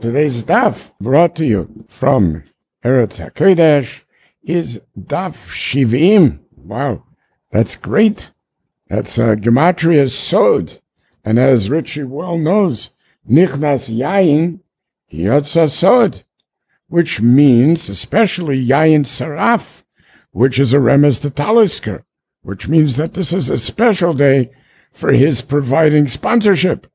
Today's daf, brought to you from Eretz HaKodesh, is daf Shivim. Wow, that's great. That's Gematria Sod. And as Richie well knows, Nichnas Yayin Yotza Sod, which means especially Yayin Saraf, which is a remez to Talisker, which means that this is a special day for his providing sponsorship.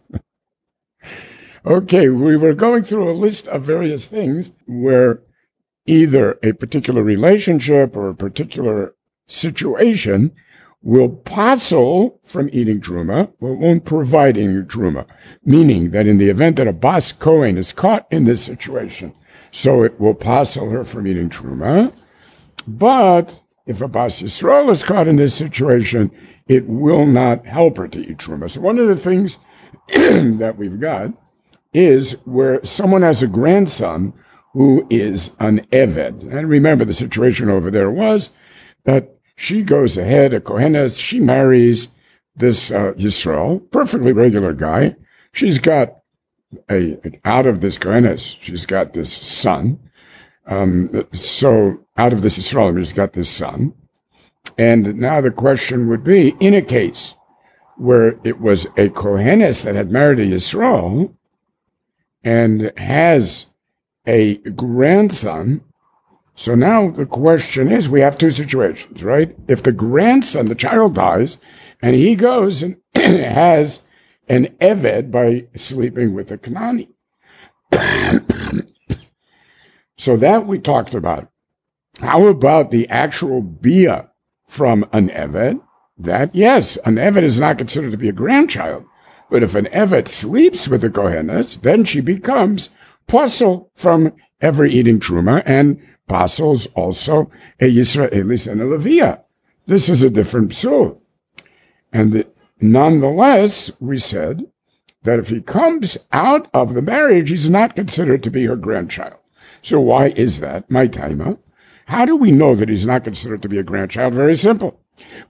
Okay, we were going through a list of various things where either a particular relationship or a particular situation will passel from eating truma, but won't provide eating truma, meaning that in the event that a Bas Kohen is caught in this situation, so it will passel her from eating truma, but if a Bas Yisrael is caught in this situation, it will not help her to eat truma. So one of the things that we've got is where someone has a grandson who is an Eved. And remember, the situation over there was that she goes ahead, a Kohenes, she marries this Yisrael, perfectly regular guy. She's got out of this Kohenes, she's got this son. So out of this Yisrael, she's got this son. And now the question would be, in a case where it was a Kohenes that had married a Yisrael, and has a grandson. So now the question is, we have two situations, right? If the grandson, the child dies, and he goes and has an Eved by sleeping with a Kanani. So that we talked about. How about the actual Bia from an Eved? That, yes, an Eved is not considered to be a grandchild. But if an Evet sleeps with a Kohenes, then she becomes posel from ever eating truma, and posels also a Yisraelis and a Levia. This is a different psul. And nonetheless, we said that if he comes out of the marriage, he's not considered to be her grandchild. So why is that? My taima. How do we know that he's not considered to be a grandchild? Very simple.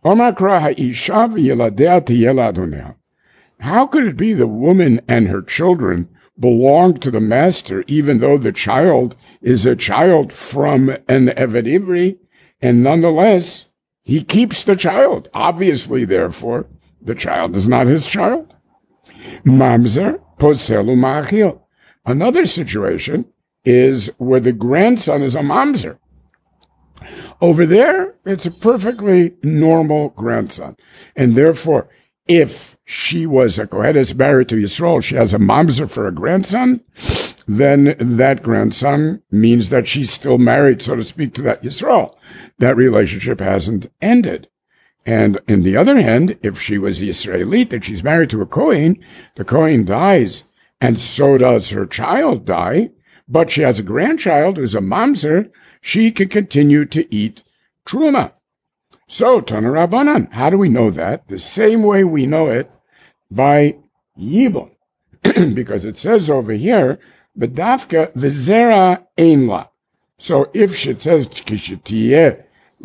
How could it be the woman and her children belong to the master, even though the child is a child from an Eved Ivri, and nonetheless, he keeps the child? Obviously, therefore, the child is not his child. Mamzer poselu ma'achil. Another situation is where the grandson is a mamzer. Over there, it's a perfectly normal grandson, and therefore, if she was a Kohenes married to Yisrael, she has a mamzer for a grandson, then that grandson means that she's still married, so to speak, to that Yisrael. That relationship hasn't ended. And on the other hand, if she was Yisraelite, that she's married to a Kohen, the Kohen dies, and so does her child die, but she has a grandchild who's a mamzer, she can continue to eat truma. So, Tana Rabbanan, how do we know that? The same way we know it by Yibum. Because it says over here, B'dafka v'zera ein la. So if it says, Kishitiyeh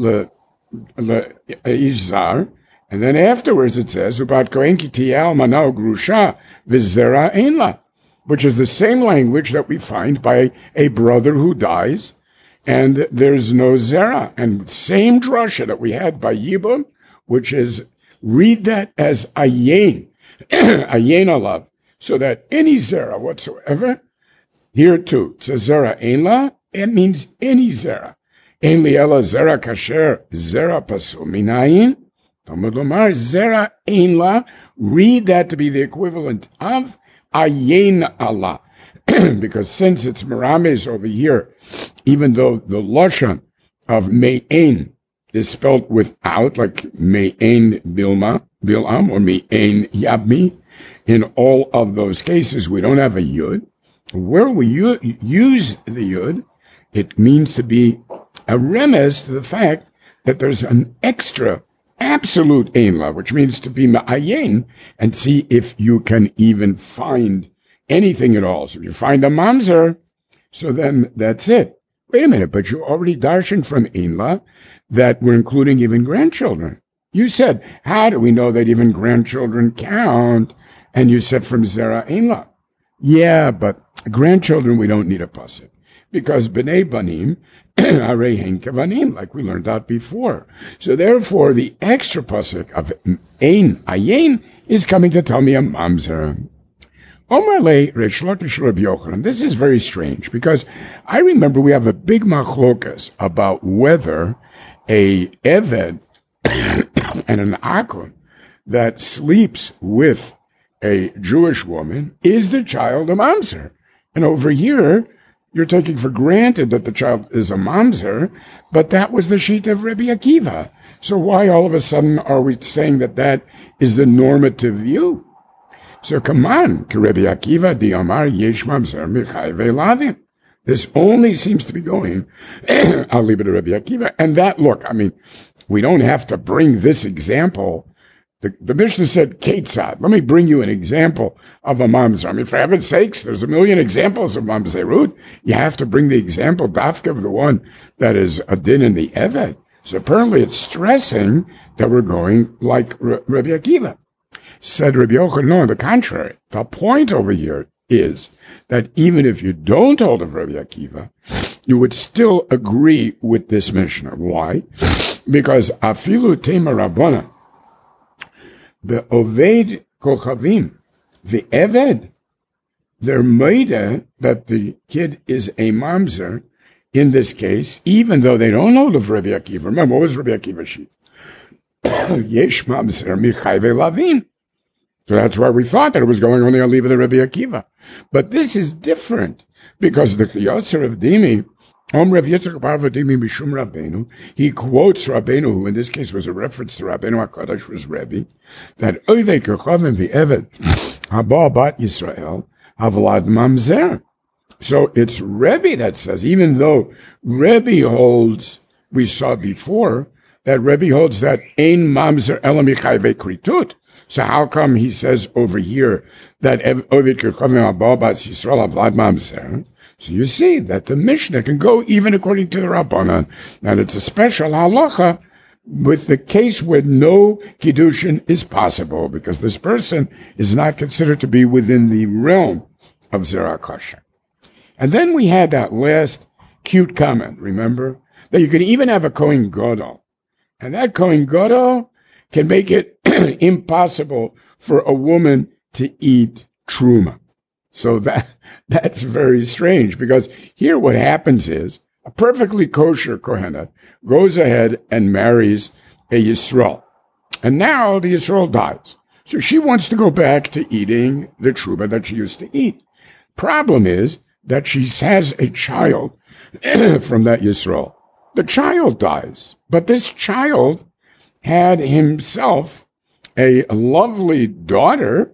le'izar, and then afterwards it says, Ubat kohen ki tiyeh almana grusha v'zera ein la, which is the same language that we find by a brother who dies, and there's no zera. And same drasha that we had by Yibum, which is, read that as ayin, ayin alav, so that any zera whatsoever, here too, it's a zera ein la, it means any zera. Ein li ela zera kasher, zera pasul minayin, Talmud lomar, zera ein la, read that to be the equivalent of ayin Allah. Because since it's merames over here, even though the lashon of me'ein is spelled without, like me'ein bil'am or me'ein yabmi, in all of those cases we don't have a yud. Where we use the yud, it means to be a remez to the fact that there's an extra absolute ein la, which means to be ma'ayin, and see if you can even find anything at all. So if you find a mamzer, so then that's it. Wait a minute, but you already darshan from ein la that we're including even grandchildren. You said, how do we know that even grandchildren count? And you said from zera ein la. Yeah, but grandchildren, we don't need a pasuk. Because b'nei banim, arei hen kevanim, like we learned out before. So therefore, the extra pasuk of ein ayin is coming to tell me a mamzer. Omar le Reish Lakish Rabbi Yochanan. This is very strange because I remember we have a big machlokas about whether a eved and an akon that sleeps with a Jewish woman is the child a mamzer. And over here, you're taking for granted that the child is a mamzer, but that was the sheet of Rabbi Akiva. So why all of a sudden are we saying that that is the normative view? So come on, Rabbi Akiva di Amar yesh mamzer michai ve'lavin. This only seems to be going, I'll leave it to Rabbi Akiva. And that, look, I mean, we don't have to bring this example. The Mishnah said, Ketzad. Let me bring you an example of a mamzer. I mean, for heaven's sakes, there's a million examples of mamzerut. You have to bring the example, dafka, of the one that is a din in the eved. So apparently it's stressing that we're going like Rabbi Akiva. Said Rabbi Yochanan, no, on the contrary. The point over here is that even if you don't hold of Rabbi Akiva, you would still agree with this Mishnah. Why? Because afilu tema rabbana, the oved kochavim, the eved, they're made that the kid is a mamzer in this case, even though they don't hold of Rabbi Akiva. Remember, what was Rabbi Akiva's sheet? Yesh mamzer michai ve'lavin. So that's why we thought that it was going on the Aliva of Rabbi Akiva. But this is different, because the Chiyotzer of Dimi, Rav Yitzchak bar Dimi Mishum Rabbeinu, he quotes Rabbeinu, who in this case was a reference to Rabbeinu HaKadosh, was Rebbe, that Oved Kechavim v'Eved Haba Bat Yisrael Havlad Mamzer. So it's Rebbe that says, even though Rebbe holds, we saw before, that Rebbe holds that Ein Mamzer Elam Yichai Ve'Kritut. So how come he says over here that Ovid Kechavim Haba Bat Yisrael Havlad Mamzer? So you see that the Mishnah can go even according to the Rabbanan, and it's a special halacha with the case where no kiddushin is possible, because this person is not considered to be within the realm of Zerah Kosher. And then we had that last cute comment, remember? That you can even have a Kohen Gadol. And that Kohen Gadol can make it impossible for a woman to eat truma. So that's very strange, because here what happens is a perfectly kosher Kohenet goes ahead and marries a Yisrael. And now the Yisrael dies. So she wants to go back to eating the truma that she used to eat. Problem is that she has a child from that Yisrael. The child dies, but this child had himself a lovely daughter,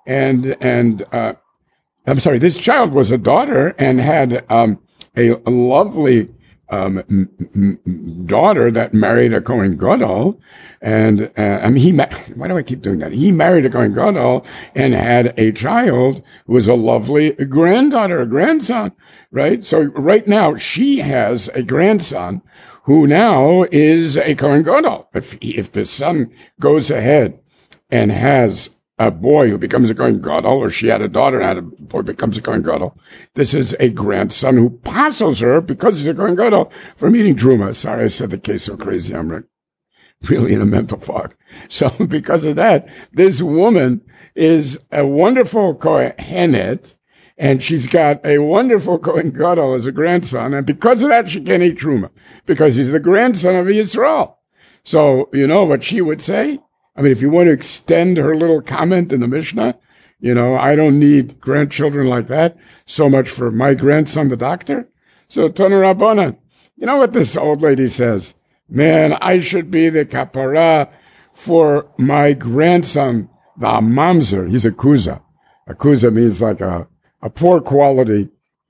this child was a daughter and had a lovely daughter that married a Kohen Gadol, and why do I keep doing that? He married a Kohen Gadol and had a child who was a lovely granddaughter, a grandson, right? So right now she has a grandson who now is a Kohen Gadol. If the son goes ahead and has a boy who becomes a Kohen Gadol, or she had a daughter and had a boy who becomes a Kohen Gadol, this is a grandson who passes her because he's a Kohen Gadol from eating truma. Sorry, I said the case so crazy. I'm really in a mental fog. So because of that, this woman is a wonderful Kohenet, and she's got a wonderful Kohen Gadol as a grandson, and because of that, she can't eat truma, because he's the grandson of Yisrael. So, you know what she would say? I mean, if you want to extend her little comment in the Mishnah, I don't need grandchildren like that. So much for my grandson, the doctor. So, Tana Rabbanan, you know what this old lady says? Man, I should be the kapara for my grandson, the mamzer. He's a kuza. A kuza means like a poor quality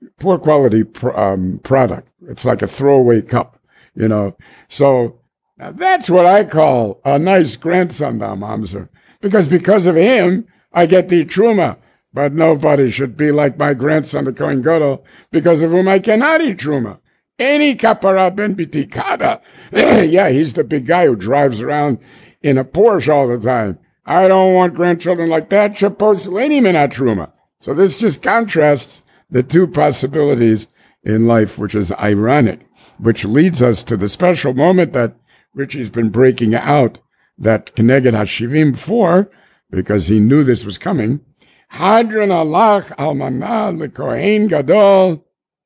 product. It's like a throwaway cup, So, now that's what I call a nice grandson, the mamzer. Because of him, I get the truma. But nobody should be like my grandson, the Kohen Gadol, because of whom I cannot eat truma. Any kapara ben bitikada. Yeah, he's the big guy who drives around in a Porsche all the time. I don't want grandchildren like that. Shapos lenim in truma. So this just contrasts the two possibilities in life, which is ironic, which leads us to the special moment that Richie's been breaking out, that Keneged HaShivim 4, because he knew this was coming. Hadron alach almana lekohen gadol.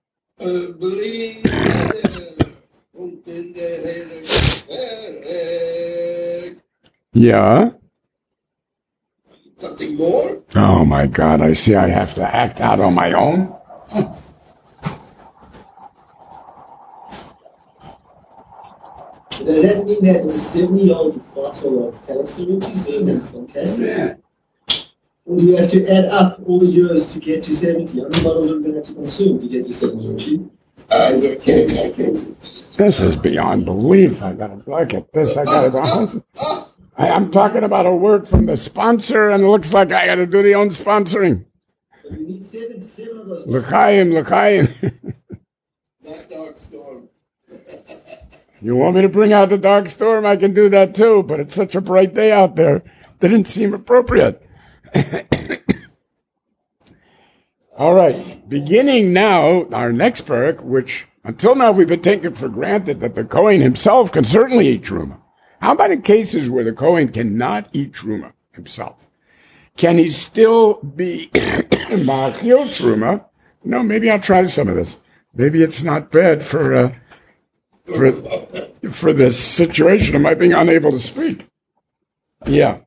Yeah. Something more? Oh my God, I see I have to act out on my own. Does that mean that it's a 70-year-old bottle of Talisker which is fantastic? Yeah. Or do you have to add up all the years to get to 70? How many bottles are we going to have to consume to get to 70, Richie? I can't. This is beyond belief. I gotta look at this. I gotta go. I'm talking about a word from the sponsor, and it looks like I gotta do the own sponsoring. We need seven of those. L'chaim. Not Dark Storm. You want me to bring out the dark storm? I can do that too, but it's such a bright day out there. Didn't seem appropriate. All right, beginning now, our next parak, which until now we've been taking for granted that the Kohen himself can certainly eat truma. How about in cases where the Kohen cannot eat truma himself? Can he still be ma'achil truma? No, maybe I'll try some of this. Maybe it's not bad for this situation of my being unable to speak. Yeah.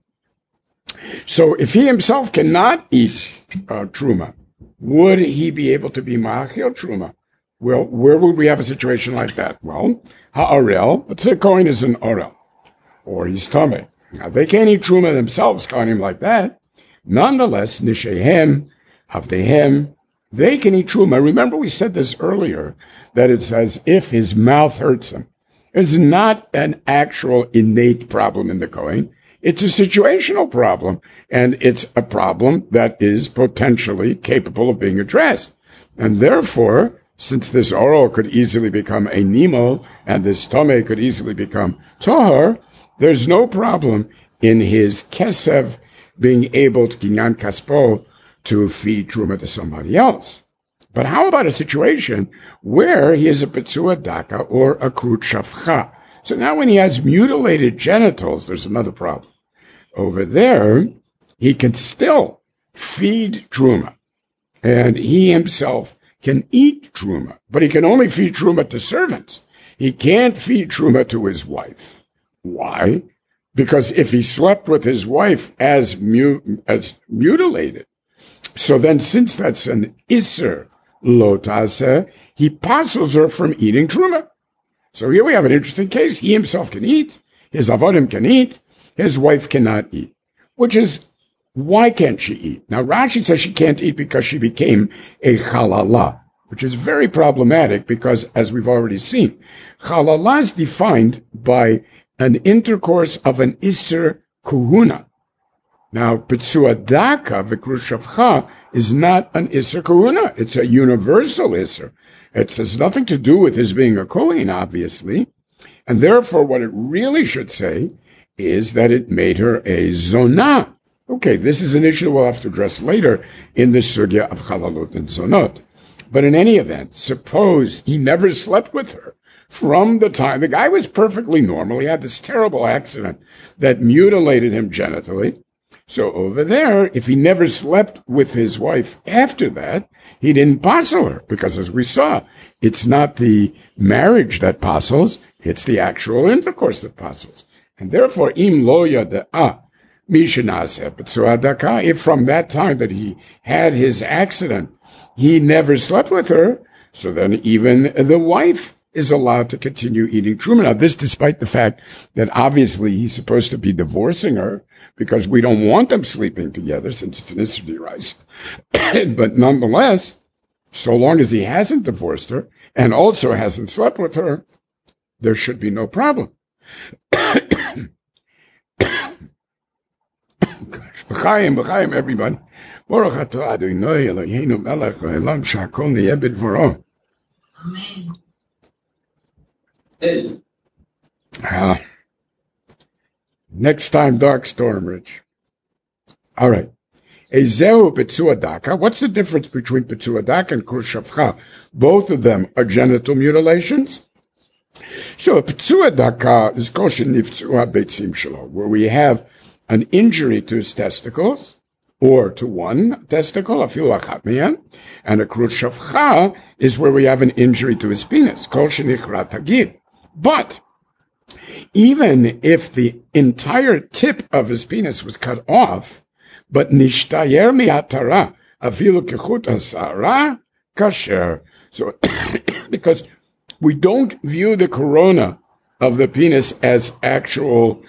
So if he himself cannot eat truma, would he be able to be ma'achil truma? Well, where would we have a situation like that? Well, ha'orel, let's say Kohen is an orel, or he's tameh. Now, they can't eat truma themselves, Kohanim like that. Nonetheless, nishehem, avdehem, they can eat truma. Remember we said this earlier, that it's as if his mouth hurts him. It's not an actual innate problem in the Kohen. It's a situational problem, and it's a problem that is potentially capable of being addressed. And therefore, since this oral could easily become a nimo, and this tome could easily become tohar, there's no problem in his kesev being able to kinyan kaspo to feed truma to somebody else. But how about a situation where he is a petzua daka or a krut shafcha? So now when he has mutilated genitals, there's another problem. Over there, he can still feed truma, and he himself can eat truma, but he can only feed truma to servants. He can't feed truma to his wife. Why? Because if he slept with his wife as mutilated, so then since that's an isser lo taseh, he passes her from eating truma. So here we have an interesting case. He himself can eat, his avodim can eat, his wife cannot eat, which is, why can't she eat? Now, Rashi says she can't eat because she became a chalala, which is very problematic because, as we've already seen, chalala is defined by an intercourse of an isser kuhuna. Now, Petzua Daka, Vikrut Shavcha, is not an isser kuhuna. It's a universal isser. It has nothing to do with his being a Kohen, obviously. And therefore, what it really should say is that it made her a zonah. Okay, this is an issue we'll have to address later in the sugya of chalalot and zonot. But in any event, suppose he never slept with her from the time the guy was perfectly normal. He had this terrible accident that mutilated him genitally. So over there, if he never slept with his wife after that, he didn't passel her, because as we saw, it's not the marriage that passels, it's the actual intercourse that passels. And therefore, im lo yada'a mishanaseh petzua daka, if from that time that he had his accident, he never slept with her, so then even the wife is allowed to continue eating truma. Now, this despite the fact that obviously he's supposed to be divorcing her, because we don't want them sleeping together since it's an Issur rice. But nonetheless, so long as he hasn't divorced her and also hasn't slept with her, there should be no problem. L'chaim, everybody. Baruch atah Adonai Eloheinu melech haolam shehakol niyeh bidvaro. Amen. Next time, dark storm, Rich. All right. Ezeu Petzua Daka. What's the difference between Petzua Daka and Krut Shavcha? Both of them are genital mutilations. So Petzua Daka is Kosher Niftzua Beitzim Shelo, where we have an injury to his testicles, or to one testicle, afilu achat mihen, and a Krut Shavcha is where we have an injury to his penis, kol shenichrat hagid. But even if the entire tip of his penis was cut off, but nishtayer mi'atara, afilu kechut hasara, kasher. So, because we don't view the corona of the penis as actual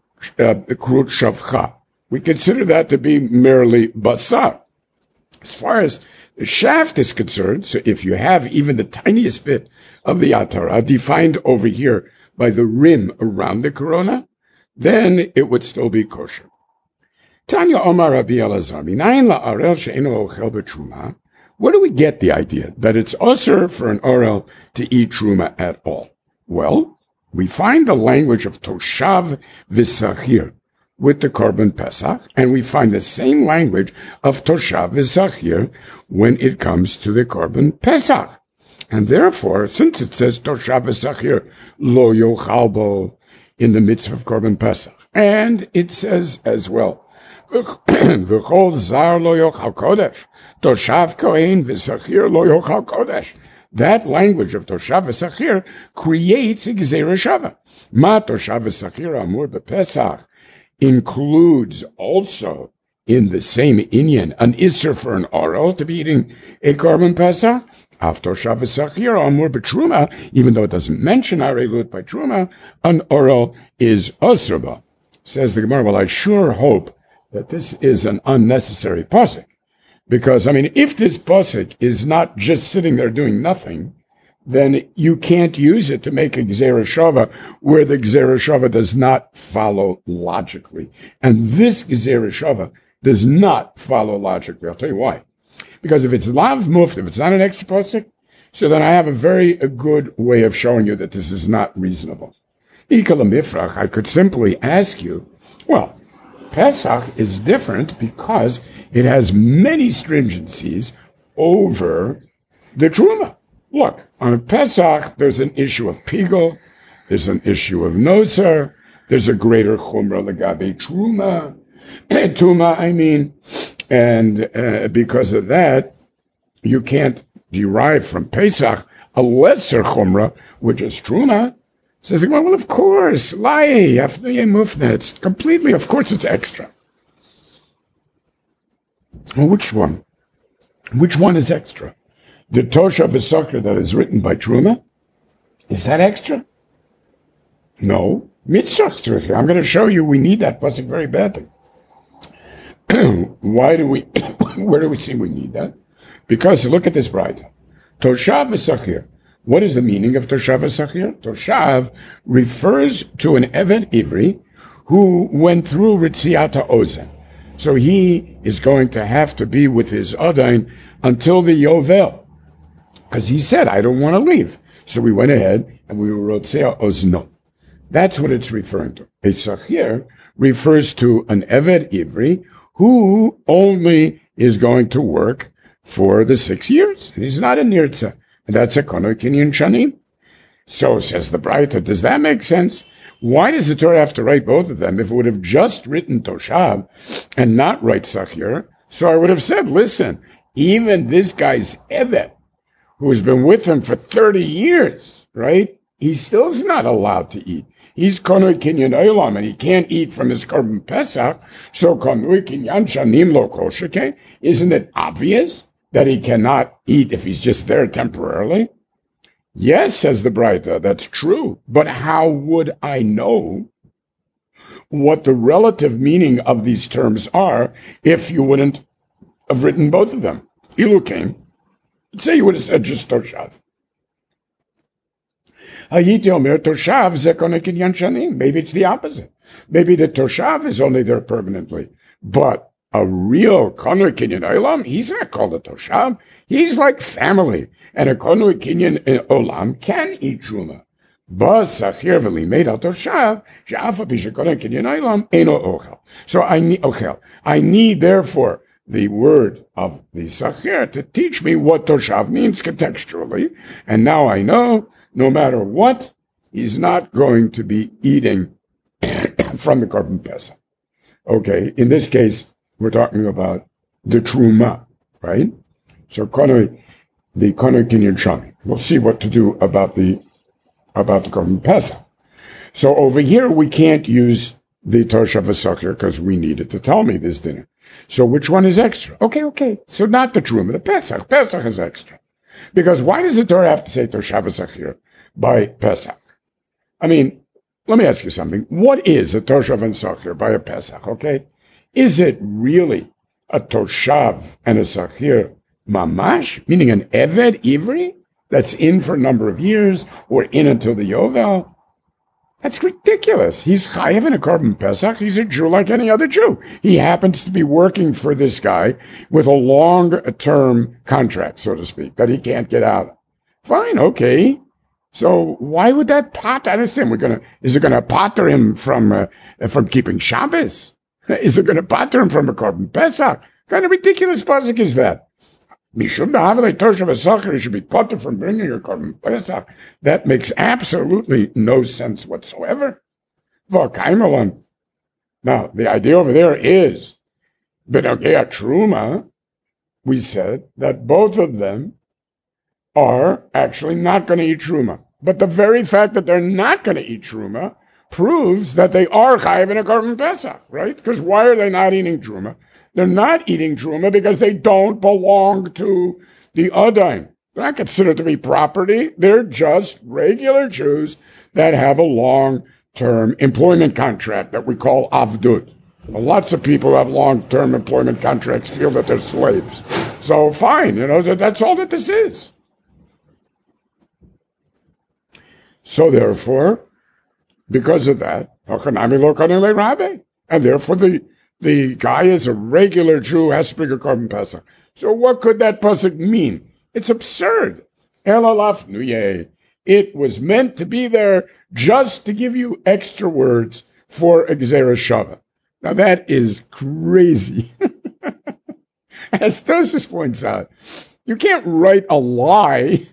krut shavcha. We consider that to be merely basar. As far as the shaft is concerned, so if you have even the tiniest bit of the atara defined over here by the rim around the corona, then it would still be kosher. Tanya Omar Rabbi Elazar, minayin la'arel she'eno ochel b'truma. Where do we get the idea that it's usher for an orel to eat truma at all? Well, we find the language of toshav v'sachir with the Korban Pesach, and we find the same language of toshav v'sachir when it comes to the Korban Pesach. And therefore, since it says toshav v'sachir lo yochal bo in the mitzvah of Korban Pesach, and it says as well, v'chol zar lo yochal kodesh, toshav kohen v'sachir lo yochal kodesh. That language of toshav v'sachir creates a gzeira shava. Ma toshav v'sachir amur b'pesach includes also in the same inyan an isser for an oral to be eating a korban pesach. Av toshav v'sachir amur b'truma, even though it doesn't mention arelut by truma, an oral is osraba. Says the Gemara, well, I sure hope that this is an unnecessary pasuk. Because, if this pasuk is not just sitting there doing nothing, then you can't use it to make a gzeira shava where the gzeira shava does not follow logically. And this gzeira shava does not follow logically. I'll tell you why. Because if it's lav muft, if it's not an extra pasuk, so then I have a very good way of showing you that this is not reasonable. I could simply ask you, well, Pesach is different because it has many stringencies over the Truma. Look, on a Pesach, there's an issue of Pigel, there's an issue of Noser, there's a greater Chumrah Legabe Truma, Tuma, and because of that, you can't derive from Pesach a lesser Chumrah, which is Truma. Says, well, of course, it's completely, of course it's extra. Well, which one? Which one is extra? The Tosha v'Sachir that is written by Truma? Is that extra? No. Mitzvah. I'm going to show you we need that pasuk very badly. Where do we see we need that? Because look at this bride. Toshav v'Sachir. What is the meaning of Toshav v'Sachir? Toshav refers to an Eved Ivri who went through Ritziata Ozen. So he is going to have to be with his Adain until the Yovel. Because he said, I don't want to leave. So we went ahead and we were Rotzea Ozno. That's what it's referring to. A Sachir refers to an Eved Ivri who only is going to work for the 6 years. He's not a Nirtza. And that's a Kono Kinyan Shanim. So says the Braita, does that make sense? Why does the Torah have to write both of them? If it would have just written Toshav and not write Sachir, so I would have said, listen, even this guy's Evet, who's been with him for 30 years, right? He still's not allowed to eat. He's Konui Kinyan Olam, and he can't eat from his Korban Pesach, so Konui Kinyan Shanim Lo Koshake. Isn't it obvious that he cannot eat if he's just there temporarily? Yes, says the Braita, that's true. But how would I know what the relative meaning of these terms are if you wouldn't have written both of them? Ilu came. Say you would have said just Toshav. Hayiti Omer Toshav Zekonek Kinyan Shanim. Maybe it's the opposite. Maybe the Toshav is only there permanently. But a real Konui Kinyan Olam, he's not called a Toshav. He's like family. And a Konui Kinyan Olam can eat Truma. But Sachir v'limei al Toshav, she'afa pi shekonui Kinyan Olam, eno ochel. So I need, therefore, the word of the Sachir to teach me what Toshav means contextually. And now I know, no matter what, he's not going to be eating from the Korban Pesach. Okay, in this case, we're talking about the Truma, right? So the Kono Kinyan Shani. We'll see what to do about the Korban Pesach. So over here, we can't use the Toshav V'Sachir because we needed to tell me this dinner. So which one is extra? Okay. So not the Truma, the Pesach. Pesach is extra. Because why does the Torah have to say Toshav V'Sachir by Pesach? I mean, let me ask you something. What is a Toshav V'Sachir by a Pesach, okay? Is it really a Toshav and a Sachir Mamash, meaning an Eved Ivri that's in for a number of years or in until the Yovel? That's ridiculous. He's chayav in a Korban Pesach. He's a Jew like any other Jew. He happens to be working for this guy with a long-term contract, so to speak, that he can't get out of. Fine, okay. So why would that pot? I understand. Is it gonna potter him from keeping Shabbos? Is it gonna potter him from a Korban Pesach? What kind of ridiculous pasuk is that? Mishum b'havei Toshav V'Sachir, should be potter from bringing a Korban Pesach. That makes absolutely no sense whatsoever. Now, the idea over there is, B'nogea Truma, we said that both of them are actually not going to eat Truma. But the very fact that they're not going to eat Truma proves that they are chayav in a Korban Pesach, right? Because why are they not eating Truma? They're not eating Truma because they don't belong to the Adaim. They're not considered to be property. They're just regular Jews that have a long-term employment contract that we call Avdut. Lots of people who have long-term employment contracts feel that they're slaves. So fine, that's all that this is. So therefore, because of that, and therefore the guy is a regular Jew, has to bring a Korban Pesach. So what could that pasuk mean? It's absurd. It was meant to be there just to give you extra words for a Gzera Shava. Now that is crazy. As Tosfos points out, you can't write a lie.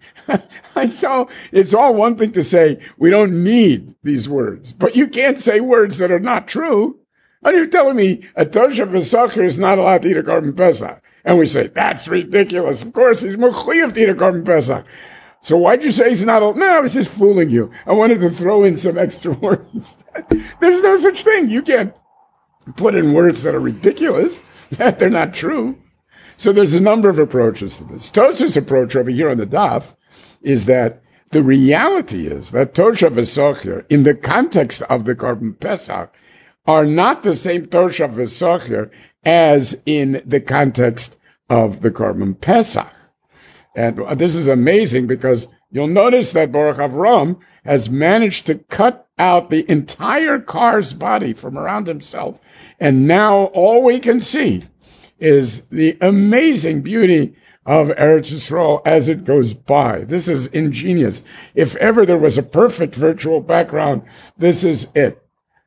So it's all one thing to say, we don't need these words, but you can't say words that are not true. And you're telling me a Toshav V'Sachir is not allowed to eat a Korban Pesach. And we say, that's ridiculous. Of course, he's mechuyev to eat a Korban Pesach. So why'd you say he's not allowed? No, I was just fooling you. I wanted to throw in some extra words. There's no such thing. You can't put in words that are ridiculous, that they're not true. So there's a number of approaches to this. Tosfos' approach over here on the daf is that the reality is that Toshav V'Sachir, in the context of the Korban Pesach, are not the same Toshav V'Sachir as in the context of the Korban Pesach. And this is amazing because you'll notice that Baruch Avram has managed to cut out the entire car's body from around himself. And now all we can see is the amazing beauty of Eretz Yisrael as it goes by. This is ingenious. If ever there was a perfect virtual background, this is it.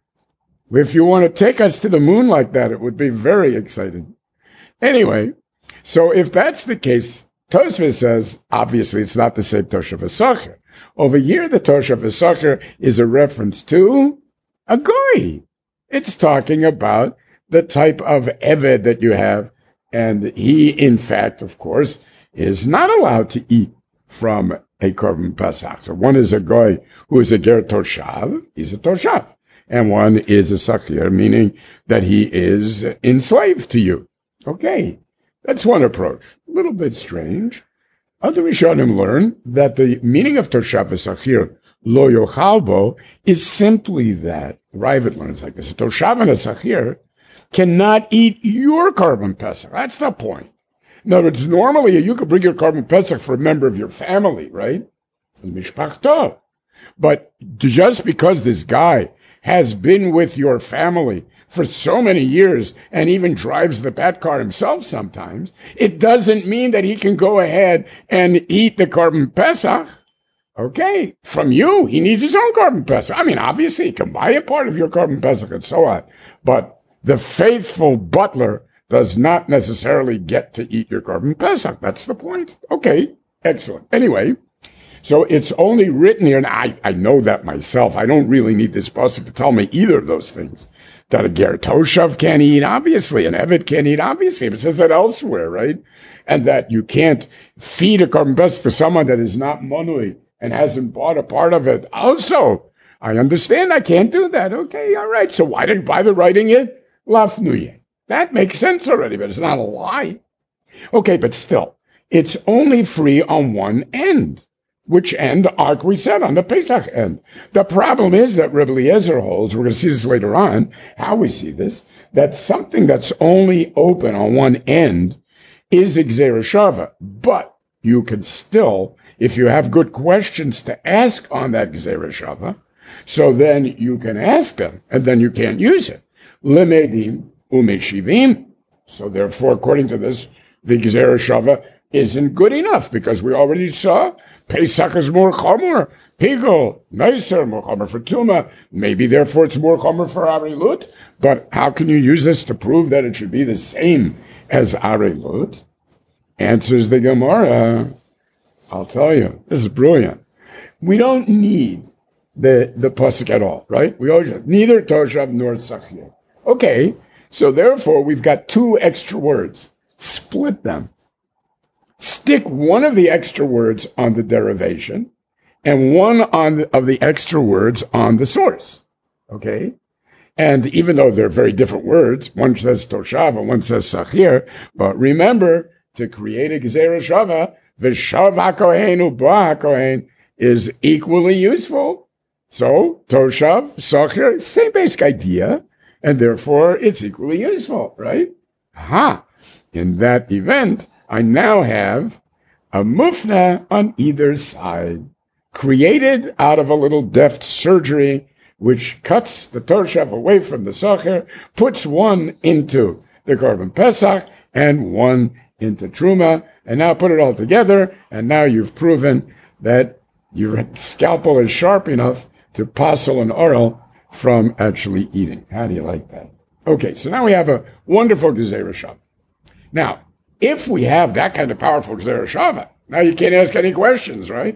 If you want to take us to the moon like that, it would be very exciting. Anyway, so if that's the case, Tosfos says, obviously it's not the same Toshav V'Sachir. Over here, the Toshav V'Sachir is a reference to a goy. It's talking about the type of Eved that you have, and he, in fact, of course, is not allowed to eat from a Korban Pesach. So one is a goy who is a ger Toshav, he's a Toshav. And one is a Sachir, meaning that he is enslaved to you. Okay, that's one approach. A little bit strange. Other Rishonim learn that the meaning of Toshav V'Sachir, lo yochal bo, is simply that. Ravid learns like this. A Toshav and a Sachir cannot eat your Korban Pesach. That's the point. In other words, normally you could bring your Korban Pesach for a member of your family, right? Mishpachto. But just because this guy has been with your family for so many years and even drives the bat car himself sometimes, it doesn't mean that he can go ahead and eat the Korban Pesach. Okay, from you, he needs his own Korban Pesach. I mean, obviously, he can buy a part of your Korban Pesach and so on. But the faithful butler does not necessarily get to eat your Korban Pesach. That's the point. Okay, excellent. Anyway, so it's only written here, and I know that myself. I don't really need this pasuk to tell me either of those things. That a ger toshav can eat, obviously, an evet can eat, obviously. It says that elsewhere, right? And that you can't feed a Korban Pesach for someone that is not monui and hasn't bought a part of it. Also, I understand I can't do that. Okay, all right. So why did bother writing it? Lafnuye. That makes sense already, but it's not a lie. Okay, but still, it's only free on one end. Which end? Ark, we said, on the Pesach end. The problem is that Rebbe Eliezer holds, we're going to see this later on, how we see this, that something that's only open on one end is Gzeira Shava. But you can still, if you have good questions to ask on that Gzeira Shava, so then you can ask them, and then you can't use it. Lemedim umeshivim. So therefore, according to this, the Gzeira Shava isn't good enough, because we already saw Pesach is more chomer, pigol, nicer, more chomer for tuma. Maybe therefore it's more chomer for arelut. But how can you use this to prove that it should be the same as arelut? Answers the Gemara. I'll tell you, this is brilliant. We don't need the pasuk at all, right? We always have neither toshav nor tzachir. Okay, so therefore we've got two extra words. Split them. Stick one of the extra words on the derivation and one of the extra words on the source. Okay? And even though they're very different words, one says toshav and one says sachir, but remember, to create a gzeira shava, the shav hakohen uba hakohen is equally useful. So, toshav, sachir, same basic idea, and therefore it's equally useful, right? Aha! In that event, I now have a mufna on either side, created out of a little deft surgery, which cuts the toshav away from the sacher, puts one into the Korban Pesach and one into Truma, and now put it all together, and now you've proven that your scalpel is sharp enough to passel an oral from actually eating. How do you like that? Okay, so now we have a wonderful Gzeira Shava. Now, if we have that kind of powerful Gzeira Shava, now you can't ask any questions, right?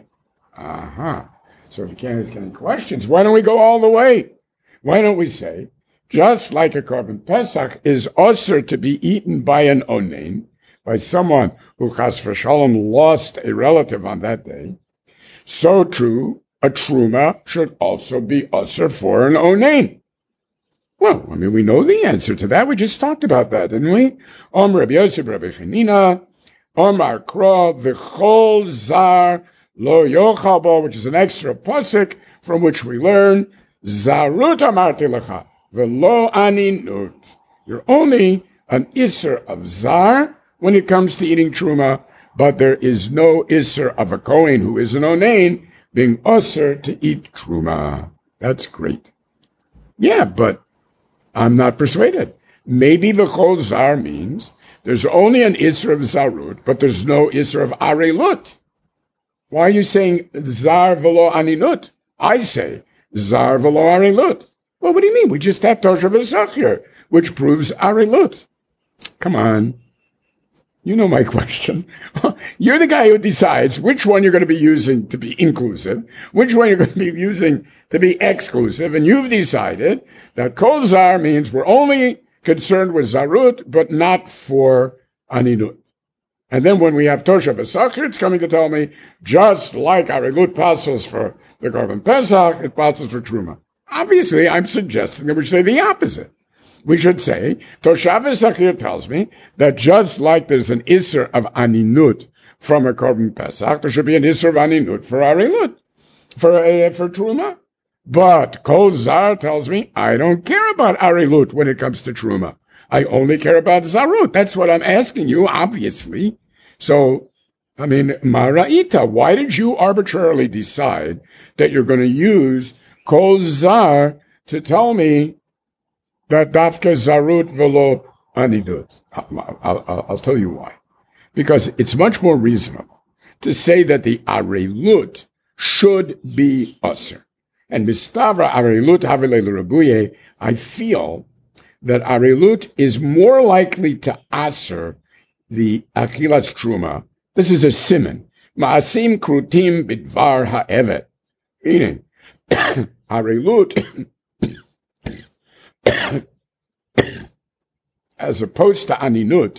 So if you can't ask any questions, why don't we go all the way? Why don't we say, just like a Korban Pesach is usher to be eaten by an onein, by someone who chas v'shalom lost a relative on that day, so true, a truma should also be usher for an onein. Well, I mean, we know the answer to that. We just talked about that, didn't we? Rabbi Yosef, Rabbi Chanina, Omar Kro, V'chol Zar, Lo Yochabo, which is an extra pasuk from which we learn, Zarut Amarti Lecha, V'lo Aninut. You're only an Isser of Zar when it comes to eating Truma, but there is no Isser of a Kohen who is an Onein being Usser to eat Truma. That's great. Yeah, but I'm not persuaded. Maybe the Chol Zar means there's only an Isser of Zarut, but there's no Isser of Arelut. Why are you saying Zar v'lo Aninut? I say Zar v'lo Arelut. Well, what do you mean? We just have Toshav v'Sachir, which proves Arelut. Come on. You know my question. You're the guy who decides which one you're going to be using to be inclusive, which one you're going to be using to be exclusive, and you've decided that Kol Zar means we're only concerned with Zarut, but not for Aninut. And then when we have Toshav v'Sachir, it's coming to tell me, just like Arelut passes for the Korban Pesach, it passes for Truma. Obviously, I'm suggesting that we say the opposite. We should say, Toshav v'Sachir tells me that just like there's an Isser of Aninut from a Korban Pesach, there should be an Isser of Aninut for Arelut, for Truma. But Kol Zar tells me I don't care about Arelut when it comes to Truma. I only care about Zarut. That's what I'm asking you, obviously. So, I mean, Mara'ita, why did you arbitrarily decide that you're going to use Kol Zar to tell me that Dafke Zarut velo Anidut? I'll tell you why. Because it's much more reasonable to say that the Arelut should be Usr. And Mistavra Arelut Havilei L'Rabuye, I feel that Arelut is more likely to aser the Achilas Truma. This is a siman. Ma'asim krutim bidvar ha'evet. Meaning, Arelut, as opposed to Aninut,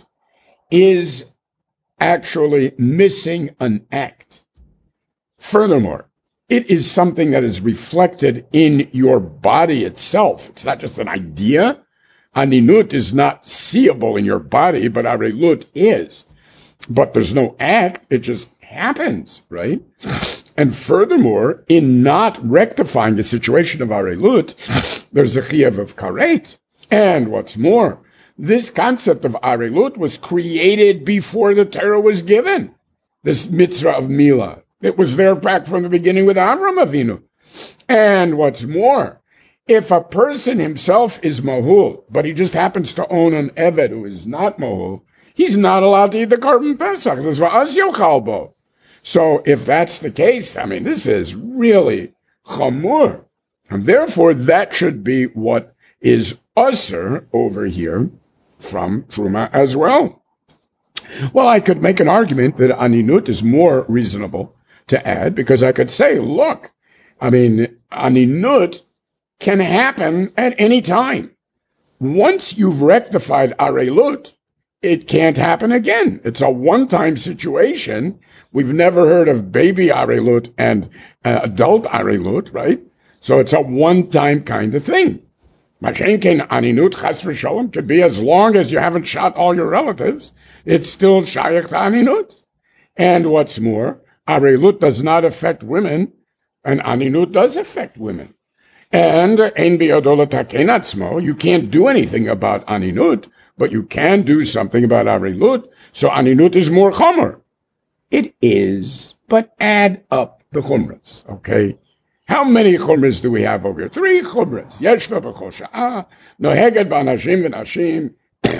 is actually missing an act. Furthermore, it is something that is reflected in your body itself. It's not just an idea. Aninut is not seeable in your body, but Arelut is. But there's no act. It just happens, right? And furthermore, in not rectifying the situation of Arelut, there's a chiyuv of karet. And what's more, this concept of Arelut was created before the Torah was given. This mitzvah of Milah. It was there back from the beginning with Avram Avinu. And what's more, if a person himself is mahul, but he just happens to own an eved who is not mahul, he's not allowed to eat the korban pesach. This is va'az yochal bo. So if that's the case, I mean, this is really chamur. And therefore, that should be what is usher over here from Truma as well. Well, I could make an argument that Aninut is more reasonable to add, because I could say, look, I mean, Aninut can happen at any time. Once you've rectified Arelut, it can't happen again. It's a one-time situation. We've never heard of baby Arelut and adult Arelut, right? So it's a one-time kind of thing. Mashenkein Aninut Chas v'Sholom could be as long as you haven't shot all your relatives. It's still Shayach to Aninut. And what's more, Arelut does not affect women, and Aninut does affect women. And Ein Biyado Letaken Atzmo, you can't do anything about Aninut, but you can do something about Arelut, so Aninut is more chomer. It is, but add up the chumras, okay? How many chumras do we have over here? 3 chumras. Yeshna b'chol sha'ah, noheged b'anashim v'nashim,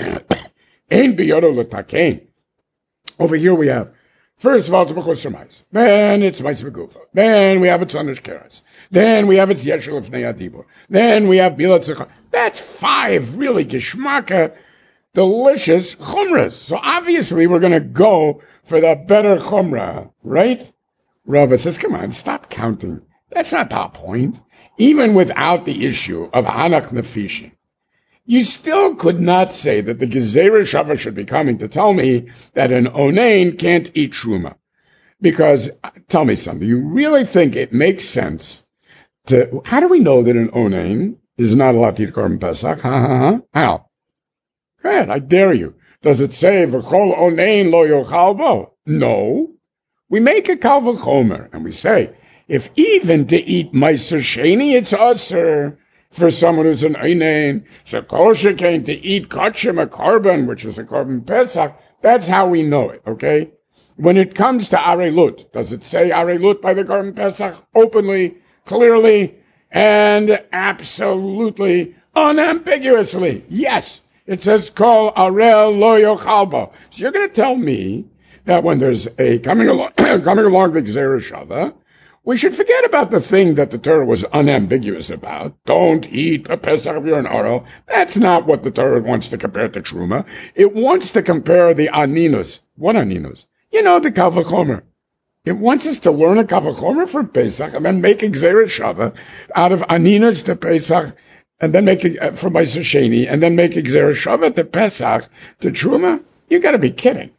Ein Biyado Letaken. Over here we have, first of all, it's B'chos Shemais. Then it's Mais Begufa. Then we have its Anish Keras. Then we have its Yeshel of Adibur. Then we have Bilat Zechah. That's 5 really geschmacka, delicious chumras. So obviously we're going to go for the better chumrah, right? Rava says, come on, stop counting. That's not the point. Even without the issue of Hanach Nefishin, you still could not say that the Gezerah Shava should be coming to tell me that an Onain can't eat Truma. Because, tell me something, you really think it makes sense to, how do we know that an Onain is not allowed to eat Korban Pesach? How? Go ahead, I dare you. Does it say, V'chol Onain lo yochal bo? No. We make a Kal V'chomer, and we say, if even to eat Meiser Sheni, it's usher, for someone who's an Einain, so kosher came to eat kachim, a korban, which is a korban pesach, that's how we know it, okay? When it comes to Arelut, does it say Arelut by the korban pesach openly, clearly, and absolutely, unambiguously? Yes, it says kol arel lo yochalbo. So you're going to tell me that when there's a coming along the Gezerah Shava, we should forget about the thing that the Torah was unambiguous about. Don't eat a Pesach if you're an Oral. That's not what the Torah wants to compare to Truma. It wants to compare the Aninus. What Aninus? You know, the Kal V'chomer. It wants us to learn a Kal V'chomer from Pesach and then make a Gezerah Shava out of Aninus to Pesach and then make it from Meiser Sheni and then make a Gezerah Shava to Pesach to Truma. You gotta be kidding.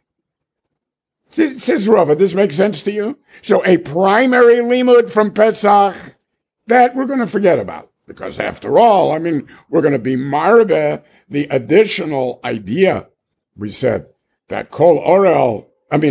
Says Rava, this makes sense to you? So a primary limud from Pesach, that we're going to forget about. Because after all, I mean, we're going to be marbe the additional idea. We said that kol orel,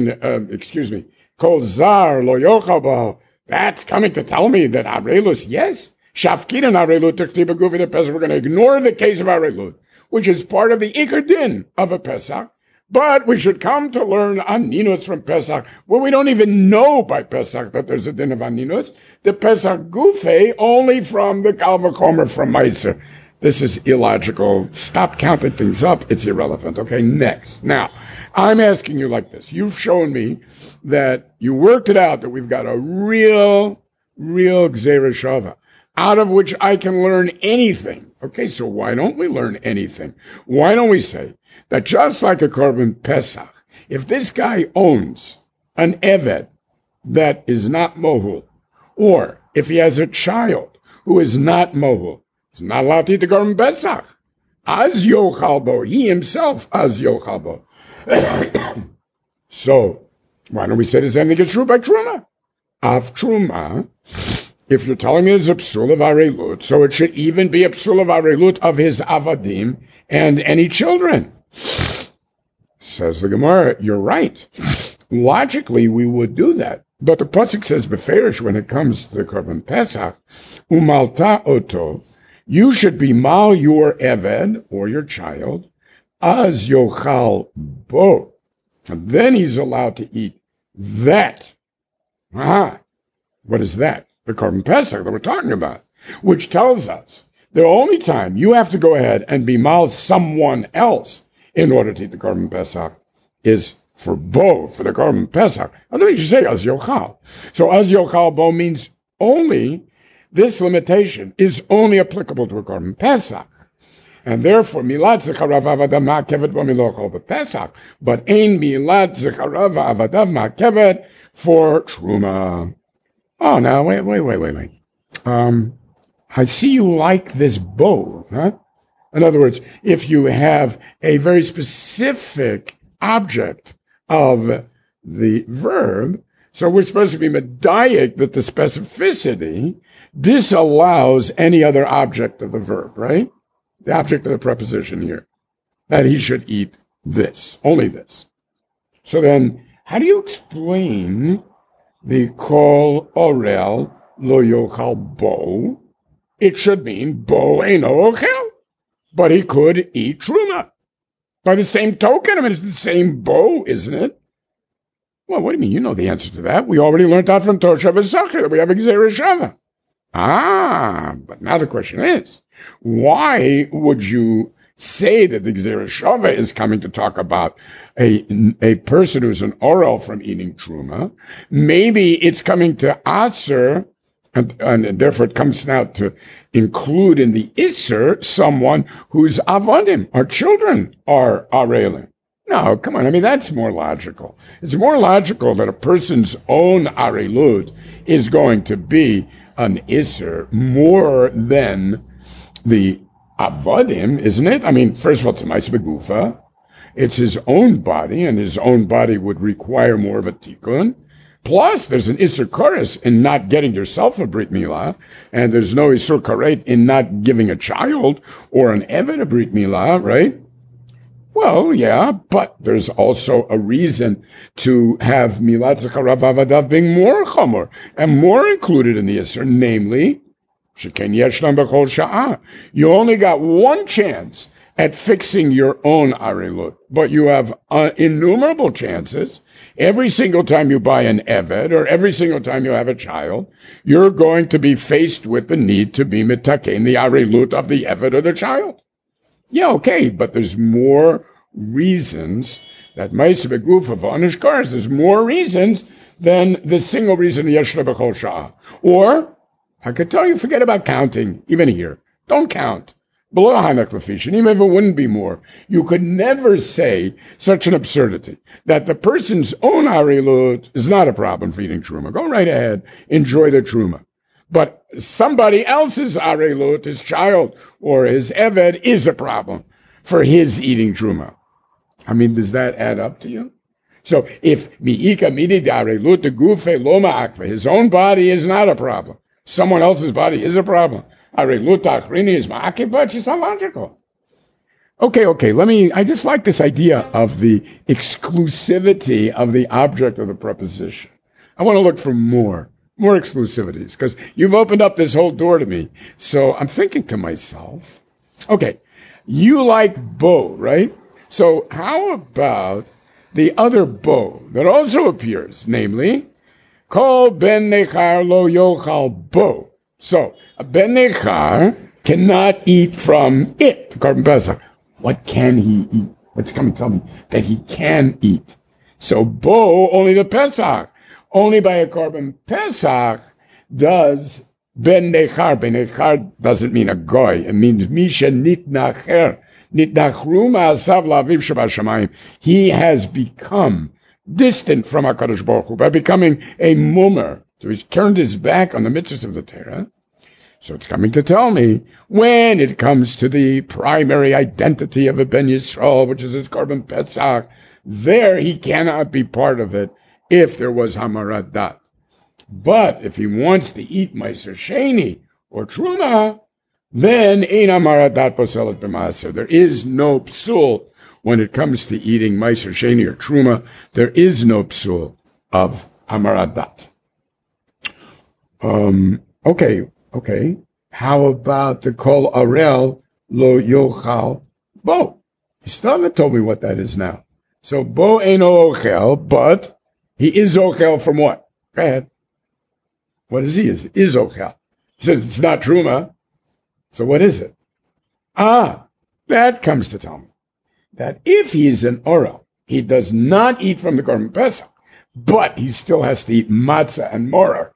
kol zar lo yochabo, that's coming to tell me that Arelus, yes, shafkid and Arelut tichti beguvi the Pesach, we're going to ignore the case of Arelut, which is part of the Iker Din of a Pesach. But we should come to learn Aninus from Pesach, where we don't even know by Pesach that there's a din of Aninus. The Pesach Gufe only from the Kal V'chomer from Meiser. This is illogical. Stop counting things up. It's irrelevant. Okay, next. Now, I'm asking you like this. You've shown me that you worked it out that we've got a real Gezerah Shava, out of which I can learn anything Okay, so why don't we learn anything? Why don't we say that just like a Korban Pesach, if this guy owns an Eved that is not Mohul, or if he has a child who is not Mohul, he's not allowed to eat the Korban Pesach. Az yochal bo, he himself az yochal bo. So, why don't we say the same thing is true by Truma? Av Truma, if you're telling me it's a psul of arelut, so it should even be a psul of arelut of his avadim and any children. Says the Gemara, you're right. Logically, we would do that. But the pasuk says beferish when it comes to the Korban Pesach, umalta oto, you should be mal your eved or your child as yochal bo, and then he's allowed to eat that. Aha, what is that? The Korban Pesach that we're talking about, which tells us the only time you have to go ahead and be mal someone else in order to eat the Korban Pesach is for bo, for the Korban Pesach. Otherwise you say az yochal. So az yochal bo means only, this limitation is only applicable to a Korban Pesach. And therefore, milad zecharav avadav ma'akevet bo milochol b'Pesach, but ein milad zecharav avadav ma'akevet for Truma. Oh, now, wait. I see you like this bo, huh? In other words, if you have a very specific object of the verb, so we're supposed to be medayik that the specificity disallows any other object of the verb, right? The object of the preposition here, that he should eat this, only this. So then, how do you explain the kol orel lo yochal bo? It should mean bo eino ochel, but he could eat truma. By the same token, I mean, it's the same bo, isn't it? Well, what do you mean? You know the answer to that. We already learned out from Tosha V'Sacher that we have a Gzeira Shava. Ah, but now the question is, why would you say that the Gzeira Shava is coming to talk about a person who's an oral from eating truma? Maybe it's coming to Aser, and therefore it comes now to include in the Isser someone whose avodim, our children, are arelim. No, come on. I mean, that's more logical. It's more logical that a person's own arelut is going to be an Isser more than the avodim, isn't it? I mean, first of all, it's a ma'aseh begufa. It's his own body, and his own body would require more of a tikkun. Plus, there's an Isser Koros in not getting yourself a Brit Milah, and there's no Isser Karet in not giving a child or an Eved a Brit Milah, right? Well, yeah, but there's also a reason to have Milat Zecharav Avadav being more Chomor and more included in the Isser, namely, Sheken Yeshlam B'chol Sha'ah. You only got one chance at fixing your own Arelut, but you have innumerable chances. Every single time you buy an Eved, or every single time you have a child, you're going to be faced with the need to be mitakein the Arelut of the Eved or the child. Yeah, okay, but there's more reasons that ma'aseh begufa v'onish kares, there's more reasons than the single reason Yeshla B'chol Sha'ah. Or, I could tell you, forget about counting, even here. Don't count. Below Hanach Lefishin, even if it wouldn't be more, you could never say such an absurdity that the person's own Arelut is not a problem for eating Truma. Go right ahead, enjoy the Truma. But somebody else's Arelut, his child or his Eved, is a problem for his eating Truma. I mean, does that add up to you? So if mi'ika midi Arelut de gufe loma akva, his own body is not a problem. Someone else's body is a problem. Arelut achrini is ma'akiv, but it's not logical. Okay, I just like this idea of the exclusivity of the object of the preposition. I want to look for more exclusivities, because you've opened up this whole door to me. So I'm thinking to myself, okay, you like bo, right? So how about the other bo that also appears, namely, kol ben nechar lo yochal bo. So a ben nechar cannot eat from it, the Korban Pesach. What can he eat? What's coming to tell me that he can eat? So bo, only the Pesach. Only by a Korban Pesach does Ben Nechar doesn't mean a goy. It means Misha Nitnacher. Nitnachru ma'asav la'aviv shabashamayim. He has become distant from HaKadosh Baruch Hu by becoming a mummer. So he's turned his back on the mitzvahs of the Torah. So it's coming to tell me, when it comes to the primary identity of a Ben Yisrael, which is his Korban Pesach, there he cannot be part of it if there was Hamarat Dat. But if he wants to eat Meiser Sheni or Truma, then Ein Hamarat Dat Poselet B'Maaser. There is no psul when it comes to eating Meiser Sheni or Truma. There is no psul of Hamarat Dat. Okay. How about the Kol Arel Lo Yochal Bo? You still haven't told me what that is now. So Bo Eino Ochel, but he is Ochel from what? Go ahead. What is he? Is Ochel? He says it's not Truma. So what is it? That comes to tell me that if he is an Orel, he does not eat from the Korban Pesach, but he still has to eat matzah and morer.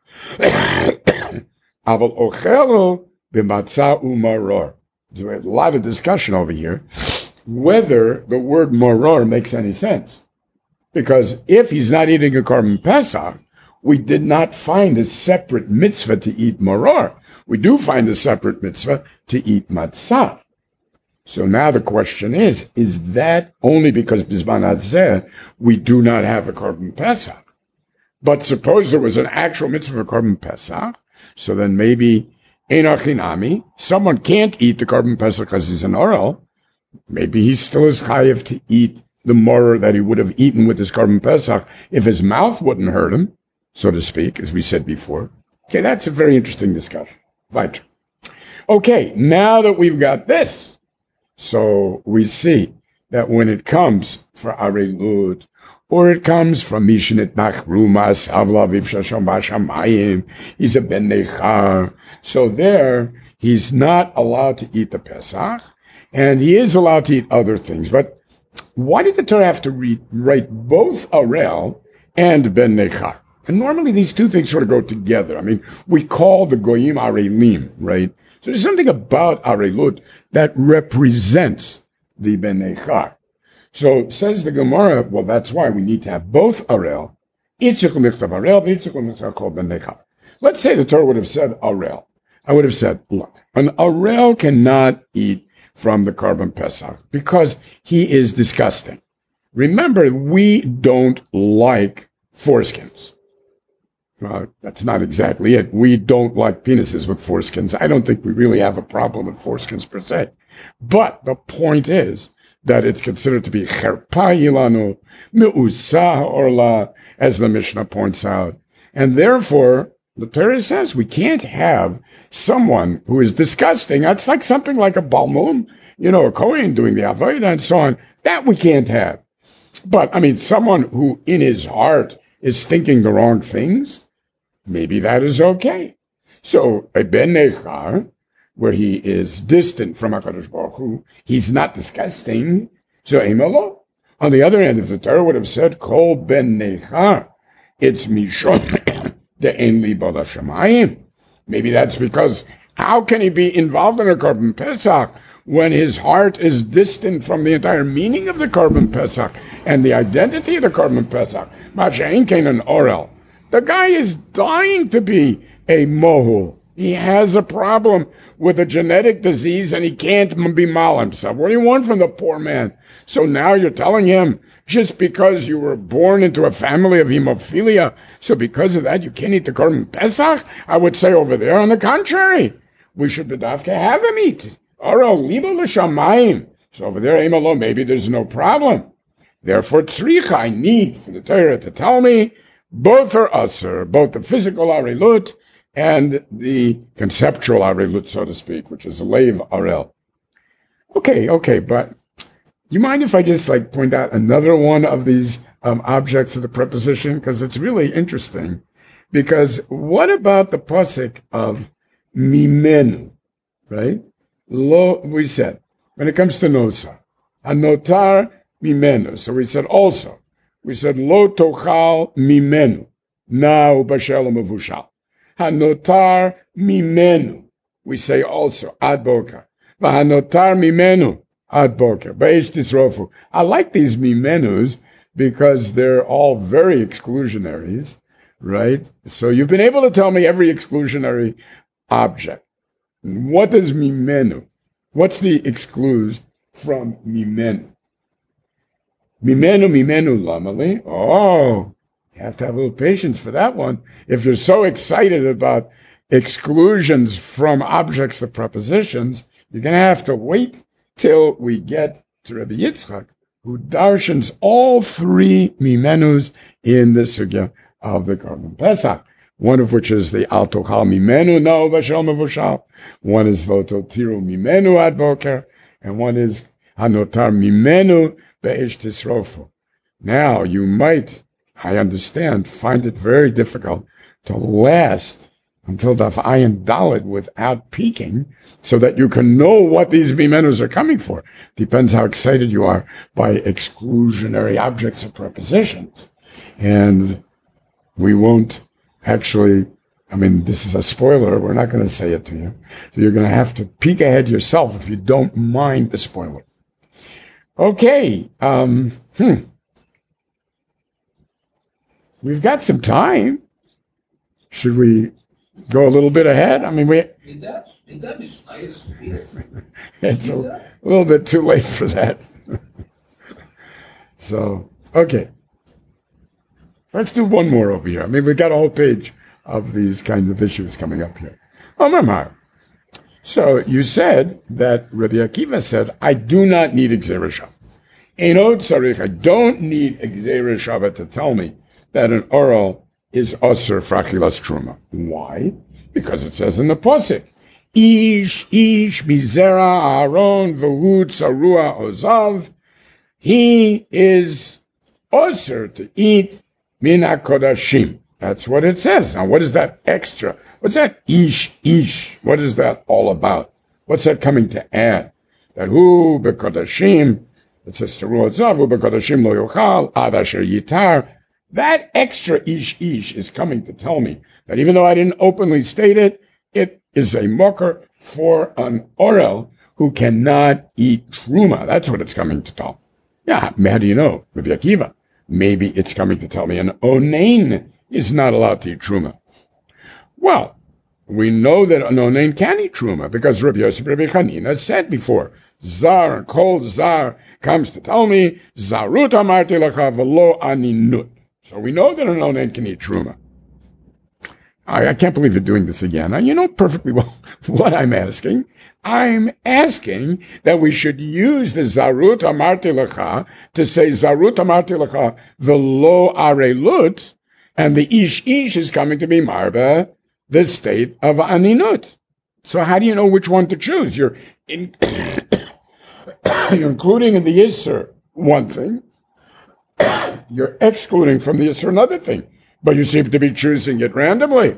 Aval ochelu b'matzah u'maror. There's a lot of discussion over here whether the word maror makes any sense. Because if he's not eating a Korban Pesach, we did not find a separate mitzvah to eat maror. We do find a separate mitzvah to eat matzah. So now the question is that only because Bizman Hazeh we do not have a Korban Pesach? But suppose there was an actual mitzvah for Korban Pesach, so then maybe Einachinami, someone can't eat the Korban Pesach because he's an oral. Maybe he still is chayiv to eat the morer that he would have eaten with his Korban Pesach if his mouth wouldn't hurt him, so to speak, as we said before. Okay, that's a very interesting discussion. Weiter. Okay, now that we've got this, so we see that when it comes for Arelut, or it comes from Mishnit Nachrumas, Avlaviv Shasham Bashamayim, he's a Ben Nechar. So there, he's not allowed to eat the Pesach, and he is allowed to eat other things. But why did the Torah have to write both Arel and Ben Nechar? And normally these two things sort of go together. I mean, we call the Goyim Arelim, right? So there's something about Arelut that represents the Ben Nechar. So says the Gemara, well, that's why we need to have both Arel. Let's say the Torah would have said Arel. I would have said, look, an Arel cannot eat from the Korban Pesach because he is disgusting. Remember, we don't like foreskins. That's not exactly it. We don't like penises with foreskins. I don't think we really have a problem with foreskins per se. But the point is that it's considered to be cherpa yilanu, me'usah orla, as the Mishnah points out. And therefore, the Torah says we can't have someone who is disgusting. That's like something like a balmum, a Kohen doing the avodah and so on. That we can't have. But, someone who in his heart is thinking the wrong things, maybe that is okay. So, a Ben Nechar, where he is distant from HaKadosh Baruch Hu, he's not disgusting, so Eimalo. On the other hand, if the Torah would have said, Kol Ben Nechar, it's Mishon De'en Li Bala Shamayim. Maybe that's because, how can he be involved in a Korban Pesach when his heart is distant from the entire meaning of the Korban Pesach and the identity of the Korban Pesach? Masha'in Kain an Orel. The guy is dying to be a Mohul. He has a problem with a genetic disease and he can't be mal himself. What do you want from the poor man? So now you're telling him, just because you were born into a family of hemophilia, so because of that you can't eat the Korban Pesach? I would say over there, on the contrary, we should bedavka have him eat. Oro liba l'shamayim. So over there, Eimalo, maybe there's no problem. Therefore, tzricha, I need for the Torah to tell me, both are usher, both the physical arelut and the conceptual arelut, so to speak, which is leiv arel. Okay, but you mind if I just point out another one of these objects of the preposition? Because it's really interesting. Because what about the pasuk of mimenu, right? Lo, we said, when it comes to nosa, anotar mimenu. So we said also, we said lo tochal mimenu, now bashel mavushal. hanotar mimenu. We say also ad boker. V'hanotar mimenu ad boker. B'eish tisrofu. I like these mimenus because they're all very exclusionaries, right? So you've been able to tell me every exclusionary object. What is mimenu? What's the exclude from mimenu? Mimenu lamali. Oh, you have to have a little patience for that one. If you're so excited about exclusions from objects of prepositions, you're going to have to wait till we get to Rabbi Yitzchak, who darshans all three mimenus in the sugya of the Korban Pesach. One of which is the Al Tochal Mimenu No Vashel Mevushal. One is Vototiru Mimenu Ad Boker, and one is Hanotar Mimenu Be'esh Tisrofu. Now, you might, I understand, find it very difficult to last until Daf Ayin Dalet without peeking, so that you can know what these mimenus are coming for. Depends how excited you are by exclusionary objects of prepositions. And we won't actually, this is a spoiler, we're not going to say it to you. So you're going to have to peek ahead yourself if you don't mind the spoiler. Okay, we've got some time. Should we go a little bit ahead? It's a little bit too late for that. So, okay. Let's do one more over here. We've got a whole page of these kinds of issues coming up here. So you said that Rabbi Akiva said, I do not need Gzeira Shava. Einod Tzarich, I don't need Gzeira Shava to tell me that an oral is Osir Frachilas Truma. Why? Because it says in the Posik, Ish Mizera Aaron V'hu Tzarua Ozav. He is Osir to eat Mina Kodashim. That's what it says. Now, what is that extra? What's that ish? What is that all about? What's that coming to add? That hu bekodashim, it says teruah zav, hu bekodashim lo yochal, ad asher yitar. That extra ish is coming to tell me that even though I didn't openly state it, it is a mocker for an orel who cannot eat truma. That's what it's coming to tell. Yeah, how do you know? Rabbi Akiva. Maybe it's coming to tell me an onain is not allowed to eat truma. Well, we know that an onain can eat truma because Rabbi Yosef Rabbi Chanina said before, Zar and Kol Zar comes to tell me, Zarut amarti lecha v'lo aninut. So we know that an onain can eat truma. I can't believe you're doing this again. You know perfectly well what I'm asking. I'm asking that we should use the Zarut Amarti Lecha to say Zarut Amarti Lecha v'lo arelut, and the Ish is coming to be Marba, the state of Aninut. So how do you know which one to choose? You're including in the Yisr one thing. You're excluding from the Yisr another thing. But you seem to be choosing it randomly.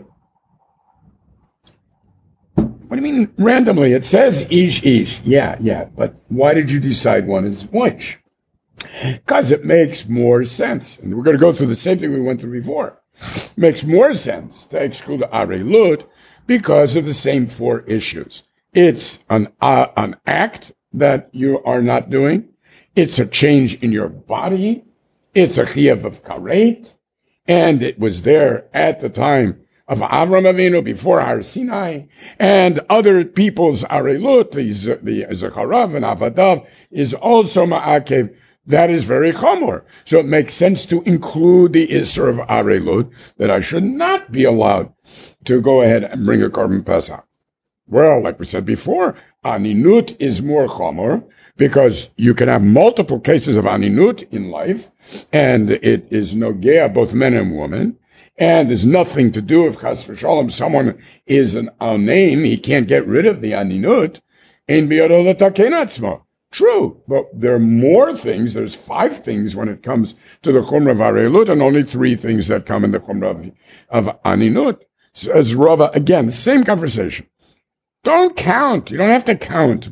What do you mean randomly? It says ish. Yeah. But why did you decide one is which? Because it makes more sense. And we're going to go through the same thing we went through before. It makes more sense to exclude arelut because of the same four issues. It's an act that you are not doing. It's a change in your body. It's a chiyuv of karet. And it was there at the time of Avram Avinu before Har Sinai, and other people's arelut, the Zecharav and Avadav, is also ma'akev. That is very chomor. So it makes sense to include the Isser of arelut, that I should not be allowed to go ahead and bring a Korban Pesach. Well, like we said before, aninut is more chomor, because you can have multiple cases of aninut in life, and it is nogea, both men and women, and there's nothing to do if chas v'shalom someone is an onain, he can't get rid of the aninut, ein biyado letaken atzmo. True, but there are more things. There's 5 things when it comes to the chumrah of arelut, and only 3 things that come in the chumrah of aninut. So as Rava, again, same conversation. Don't count. You don't have to count.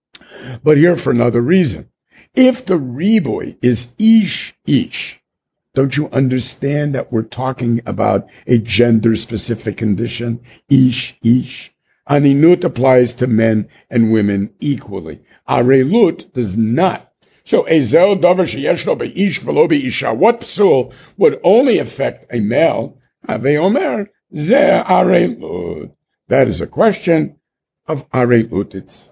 But here for another reason. If the riboy is ish, Don't you understand that we're talking about a gender-specific condition? Ish, ish. Aninut applies to men and women equally. Arelut does not. So, ezel davar sheyesh lo beish v'lo beisha. What psul would only affect a male? Ave omer, ze arelut. That is a question of arelut itself.